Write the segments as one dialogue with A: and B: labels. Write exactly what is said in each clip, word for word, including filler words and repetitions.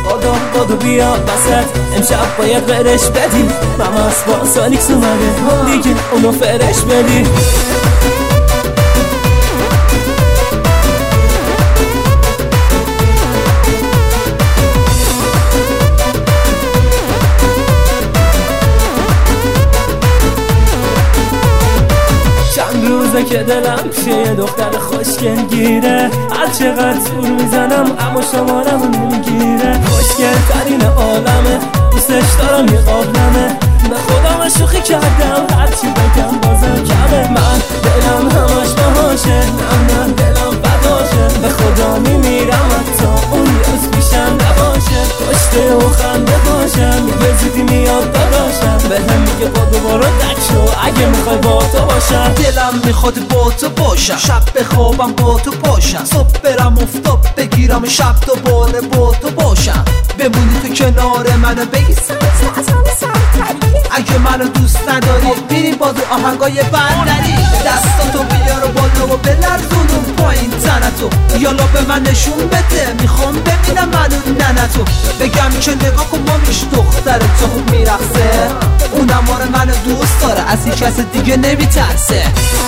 A: بادو بادو بیا بسط امشب باید برش بدی مماس با سالیکس اومده دیگه اونو فرش بدی روزه که دلم پیشه یه دختر خوشگل گیره هر چقدر سور میزنم اما شمارم نمیگیره خوشگل ترین عالمه دوستش دارم یه قابلمه به خودم شوخی کردم هرچی بگم بازم کمه من دلم همش باهاشه نه نه دلم بداشه به خدا میمیرم حتی اون روز پیشم نباشه پشته و خنده باشم یه زودی میاد داداشم به هم میگه با دوباره دک شو اگه میخوای با تو باشم
B: دلم میخواد با تو باشم شب بخوابم با تو باشم صبح برم افتاب بگیرم شب دوباره با تو باشم بمونی تو کنار منو بگی اگه منو دوست نداری میریم با دو آهنگای بندری دستاتو بیار بالا و بلرزونم پایین تنتو یالا به من نشون بده میخوام ببینم منو ننتو بگم که نگاه کن مامیش دختر تو خوب میرخصه اونم آره منو دوست داره از این کس دیگه نمیترسه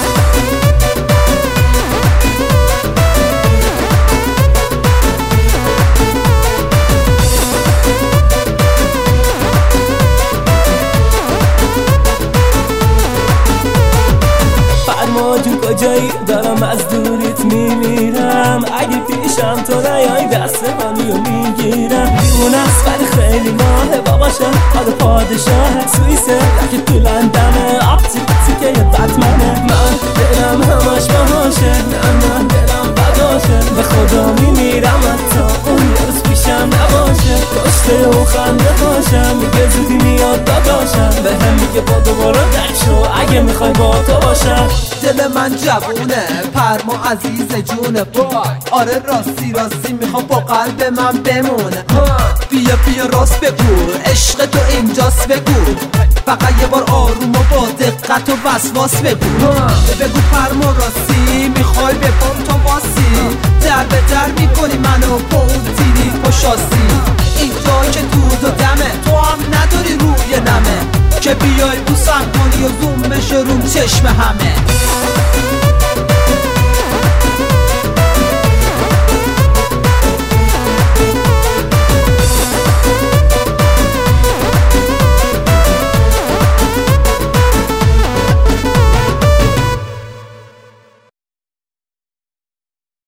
A: جون کجایی دارم از دوریت میمیرم اگه پیشم تو نیای دست منیو میگیرم دیوونه است ولی خیلی ماهه باباشم حالا پادشاه سویسه لکه تو لندنه آبتی که یه بطمنه من دلم همش باهاشه نه نه دلم بداشه به خدا میمیرم حتی اون روز پیشم نباشه پشته و خنده باشم میگه زودی میاد داداشم به هم میگه با دوباره دک شو اگه میخوای با تو باشم
B: دل من جوونه پرما عزیز جونه آره راستی راستی میخوام با قلب من بمونه بیا بیا راست بگو عشق تو اینجاست بگو فقط یه بار آروم و با دقت و وسواس بگو بگو پرما راستی میخوای به پام تو واسی در به در میکنی منو با اون تیری پشاسی اینجا که دود و دمه تو هم نداری روی نمه که بیای بوسم کنی و زوم بشه روم چشم همه